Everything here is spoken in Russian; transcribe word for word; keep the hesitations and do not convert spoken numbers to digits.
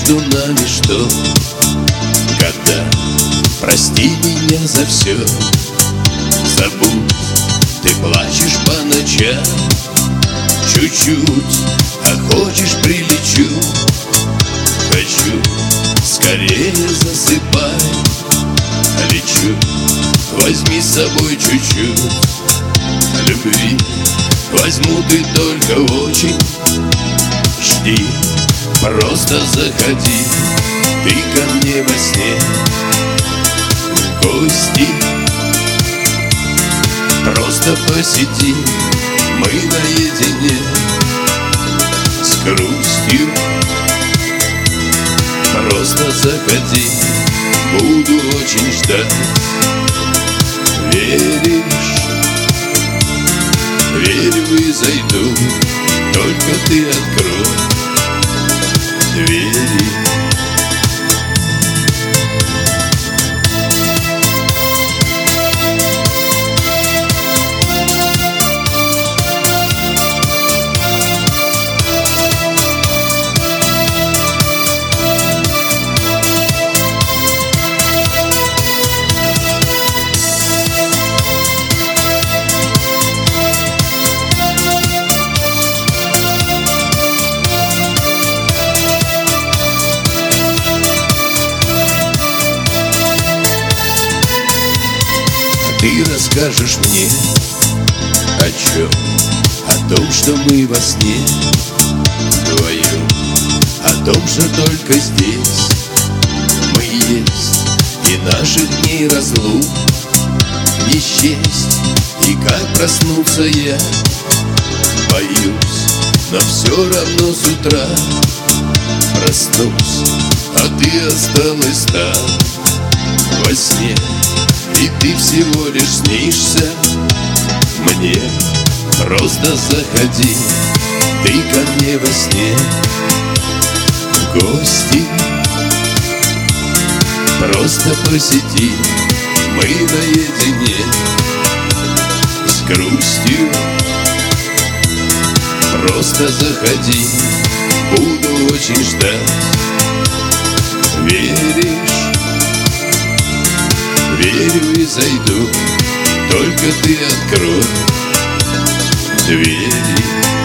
между нами что? Когда? Прости меня за все. Забудь, ты плачешь по ночам. Чуть-чуть, а хочешь прилечу. Хочу, скорее засыпай. Лечу, возьми с собой чуть-чуть любви. Возьму, ты только очень жди. Просто заходи, ты ко мне во сне в гости. Просто посиди, мы наедине с грустью. Просто заходи, буду очень ждать. Веришь? Верю и зайду, только ты открой двери. Ты расскажешь мне о чем? О том, что мы во сне вдвоем. О том, что только здесь мы есть. И наших дней разлук не счесть. И как проснуться я боюсь, но все равно с утра проснусь, а ты осталась там во сне. И ты всего лишь снишься мне. Просто заходи, ты ко мне во сне в гости. Просто посиди, мы наедине с грустью. Просто заходи, буду очень ждать. Веришь? Верю и зайду, только ты открой двери.